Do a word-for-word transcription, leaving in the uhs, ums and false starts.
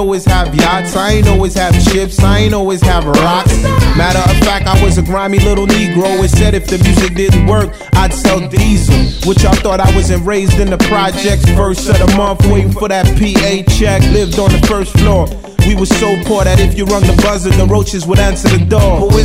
always have yachts, I ain't always have chips, I ain't always have rocks. Matter of fact, I was a grimy little Negro. It said if the music didn't work, I'd sell diesel. Which y'all thought I wasn't raised in the projects. First of the month, waiting for that P A check. Lived on the first floor. We was so poor that if you rung the buzzer, the roaches would answer the door.